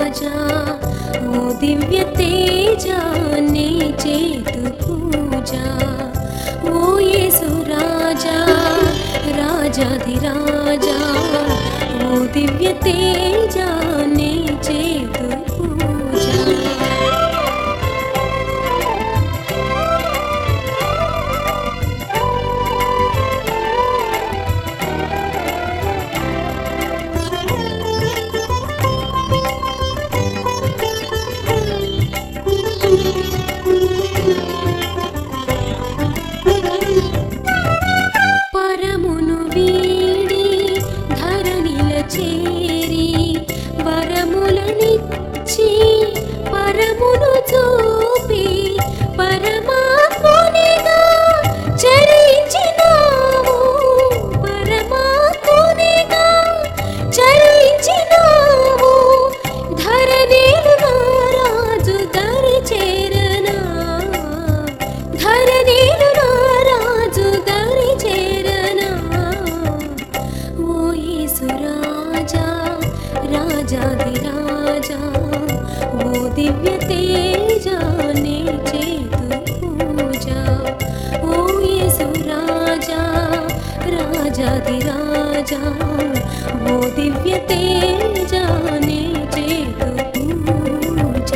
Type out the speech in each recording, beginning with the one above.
రాజా ఓ దివ్య తేజా నీ చేతు పూజ ఓ యేసు రాజా రాజాధిరాజా ఓ దివ్య తేజా నీ చేతు పూజ పరమును వీడి ధరణిల చేరి వరములనిచ్చి పరమును చూపి పరమాత్మునిగా చరించినావు పరమాత్మునిగా చరించినావు ధరణిలు రాజు దరి చేరనా ధరణిలు రాజు దరి చేరనా ఓ యేసు రాజా రాజాధిరాజా ఓ దివ్య తేజా నీ చేతు పూజ ఓ యేసు రాజా రాజాధిరాజా ఓ దివ్య తేజా నీ చేతు పూజ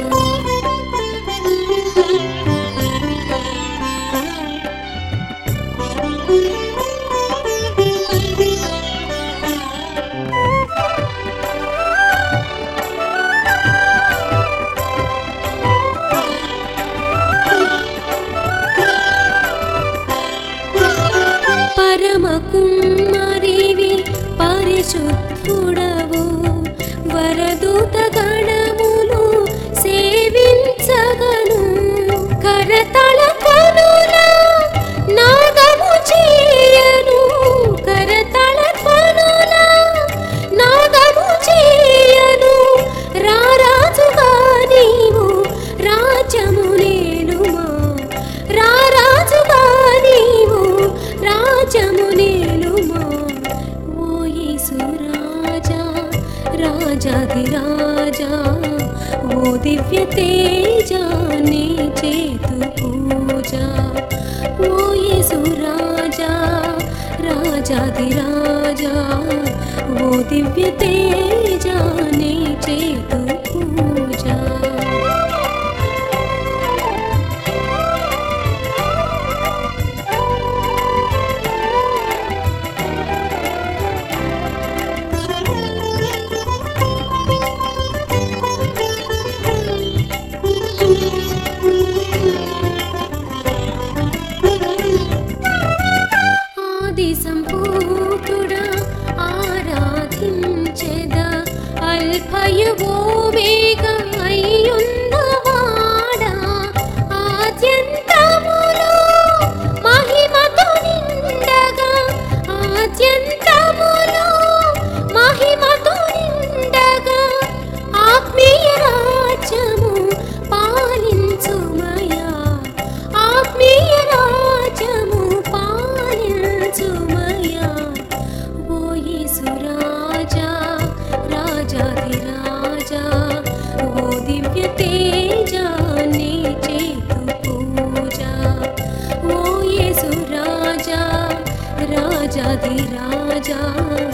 పరమ కుమ్మరివి పరిశుద్ధుడవు వరదూత గణములు సేవించగను కరతల పనుల నాగము చేయను కరతల పనుల నాగము చేయను రారాజుగా నీవు రాజ్యము నేలుమా రారాజుగా నీవు రాజ్యము నేలుమా ఓ యేసు రాజా రాజాధిరాజా ఓ దివ్య తేజా నీ చేతు పూజ ఓ యేసు రాజా రాజాధిరాజా ఓ దివ్య తేజా నీ చేతు పూజ ఆది సంపూర్ణుడా ఆరాధించెద అల్ఫయు ఓమేగా అయ్యున్నవాడా ఆద్యంతములో మహిమతో నిండగా ఆద్యంతములో మహిమతో నిండగా ఆత్మీయ రాజ్యము పాలించుమయా ఆత్మీయ రాజ్యము పాలించుమయా ఓ యేసు రాజా రాజాధిరాజా ఓ దివ్య తేజా నీ చేతు పూజ ఓ యేసు రాజా రాజాధిరాజా